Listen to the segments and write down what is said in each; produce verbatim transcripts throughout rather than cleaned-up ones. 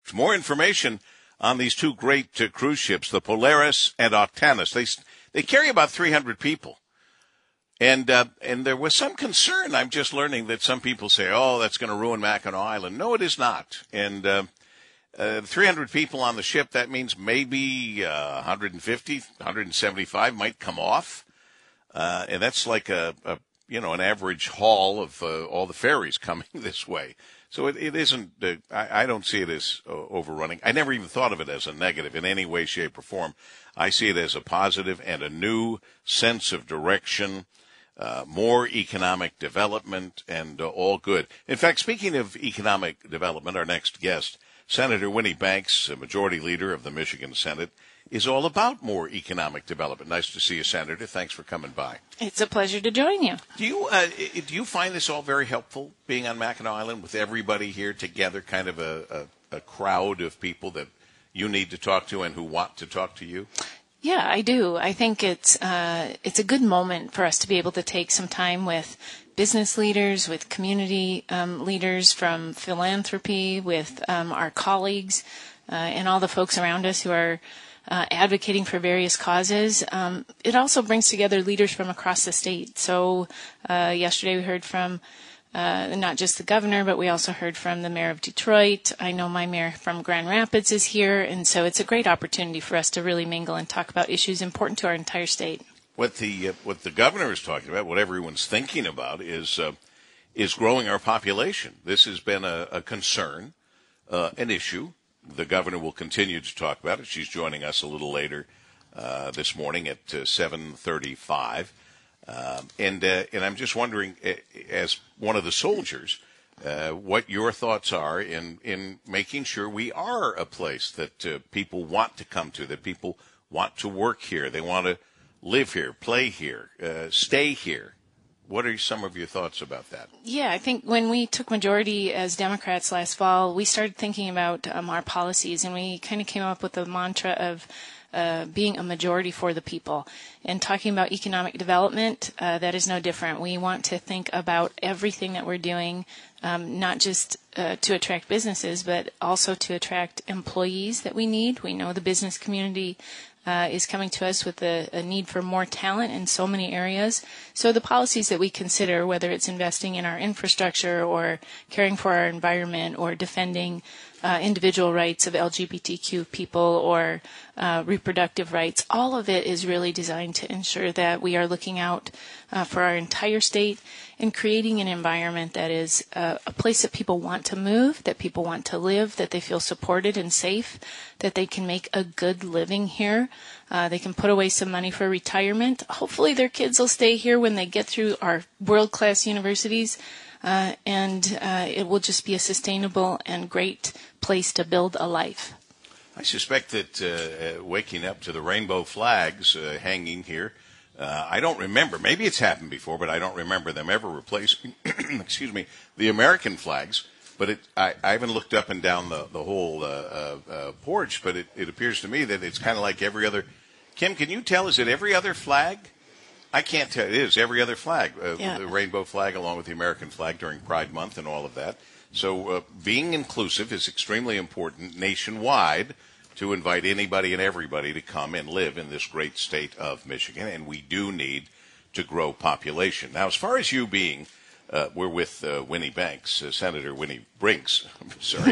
more information on these two great uh, cruise ships, the Polaris and Octanus. They they carry about three hundred people. And uh, and there was some concern. I'm just learning that some people say, oh, that's going to ruin Mackinac Island. No, it is not. And uh, uh, three hundred people on the ship, that means maybe uh, one hundred fifty, one hundred seventy-five might come off. Uh, and that's like a, a, you know, an average haul of uh, all the ferries coming this way. So it, it isn't, uh, I, I don't see it as uh, overrunning. I never even thought of it as a negative in any way, shape, or form. I see it as a positive and a new sense of direction, uh, more economic development, and uh, all good. In fact, speaking of economic development, our next guest, Senator Winnie Banks, a majority leader of the Michigan Senate, is all about more economic development. Nice to see you, Senator. Thanks for coming by. It's a pleasure to join you. Do you uh, do you find this all very helpful, being on Mackinac Island with everybody here together, kind of a, a, a crowd of people that you need to talk to and who want to talk to you? Yeah, I do. I think it's uh, it's a good moment for us to be able to take some time with business leaders, with community um, leaders from philanthropy, with um, our colleagues, uh, and all the folks around us who are Uh, advocating for various causes. Um, it also brings together leaders from across the state. So uh, yesterday we heard from uh, not just the governor, but we also heard from the mayor of Detroit. I know my mayor from Grand Rapids is here, and so it's a great opportunity for us to really mingle and talk about issues important to our entire state. What the uh, what the governor is talking about, what everyone's thinking about, is uh, is growing our population. This has been a, a concern, uh, an issue. The governor will continue to talk about it. She's joining us a little later uh, this morning at uh, seven thirty-five. Um, and uh, and I'm just wondering, as one of the soldiers, uh, what your thoughts are in, in making sure we are a place that uh, people want to come to, that people want to work here, they want to live here, play here, uh, stay here. What are some of your thoughts about that? Yeah, I think when we took majority as Democrats last fall, we started thinking about um, our policies, and we kind of came up with the mantra of uh, being a majority for the people. And talking about economic development, uh, that is no different. We want to think about everything that we're doing, um, not just uh, to attract businesses, but also to attract employees that we need. We know the business community Uh, is coming to us with a, a need for more talent in so many areas. So the policies that we consider, whether it's investing in our infrastructure or caring for our environment or defending uh, individual rights of L G B T Q people or uh, reproductive rights, all of it is really designed to ensure that we are looking out uh, for our entire state and creating an environment that is uh, a place that people want to move, that people want to live, that they feel supported and safe, that they can make a good living here. Uh, they can put away some money for retirement. Hopefully their kids will stay here when they get through our world-class universities, uh, and uh, it will just be a sustainable and great place to build a life. I suspect that uh, waking up to the rainbow flags uh, hanging here, uh, I don't remember, maybe it's happened before, but I don't remember them ever replacing, excuse me, the American flags. But it, I, I haven't looked up and down the, the whole uh, uh, uh, porch, but it, it appears to me that it's kind of like every other. Kim, can you tell, is it every other flag? I can't tell. It is every other flag, uh, yeah. The rainbow flag along with the American flag during Pride Month and all of that. So uh, being inclusive is extremely important nationwide to invite anybody and everybody to come and live in this great state of Michigan, and we do need to grow population. Now, as far as you being Uh, we're with uh, Winnie Banks, uh, Senator Winnie Brinks. I'm sorry.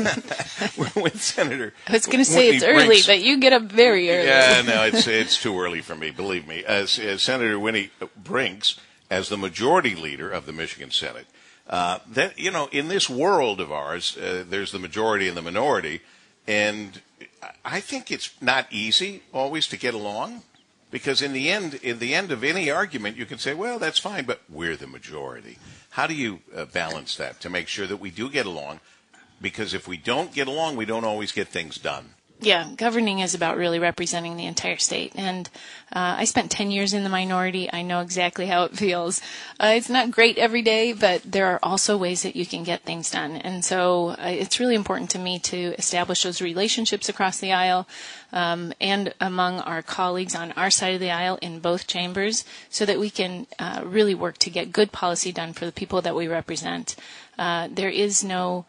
We're with Senator I was going to say Winnie it's early, Brinks. but you get up very early. Yeah, no, it's it's too early for me, believe me. As, as Senator Winnie Brinks, as the majority leader of the Michigan Senate, uh, that you know, in this world of ours, uh, there's the majority and the minority, and I think it's not easy always to get along. Because in the end, in the end of any argument, you can say, well, that's fine, but we're the majority. How do you uh, balance that to make sure that we do get along? Because if we don't get along, we don't always get things done. Yeah, governing is about really representing the entire state. And uh, I spent ten years in the minority. I know exactly how it feels. Uh, it's not great every day, but there are also ways that you can get things done. And so uh, it's really important to me to establish those relationships across the aisle um, and among our colleagues on our side of the aisle in both chambers so that we can uh, really work to get good policy done for the people that we represent. Uh, there is no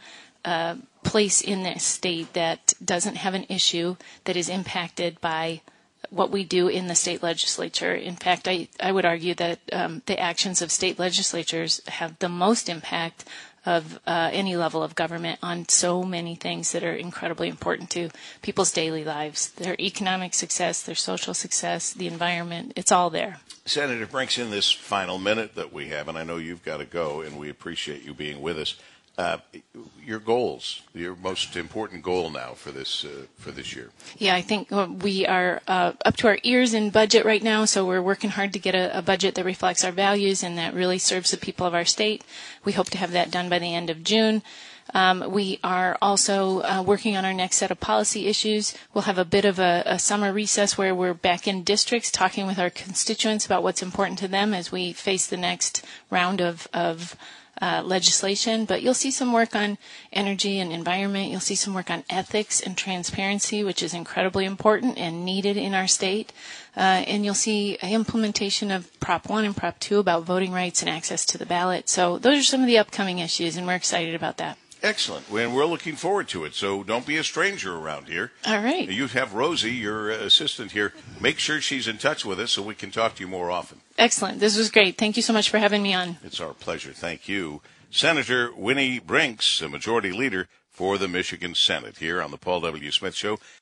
uh, place in this state that doesn't have an issue that is impacted by what we do in the state legislature. In fact, I, I would argue that um, the actions of state legislatures have the most impact of uh, any level of government on so many things that are incredibly important to people's daily lives. Their economic success, their social success, the environment, it's all there. Senator Brinks, in this final minute that we have, and I know you've got to go, and we appreciate you being with us, Uh, your goals, your most important goal now for this uh, for this year. Yeah, I think we are uh, up to our ears in budget right now, so we're working hard to get a, a budget that reflects our values and that really serves the people of our state. We hope to have that done by the end of June. Um, we are also uh, working on our next set of policy issues. We'll have a bit of a, a summer recess where we're back in districts talking with our constituents about what's important to them as we face the next round of, of Uh, legislation, but you'll see some work on energy and environment. You'll see some work on ethics and transparency, which is incredibly important and needed in our state. Uh, and you'll see implementation of Prop one and Prop two about voting rights and access to the ballot. So those are some of the upcoming issues, and we're excited about that. Excellent. And we're looking forward to it. So don't be a stranger around here. All right. You have Rosie, your assistant here. Make sure she's in touch with us so we can talk to you more often. Excellent. This was great. Thank you so much for having me on. It's our pleasure. Thank you. Senator Winnie Brinks, a majority leader for the Michigan Senate, here on the Paul W. Smith Show.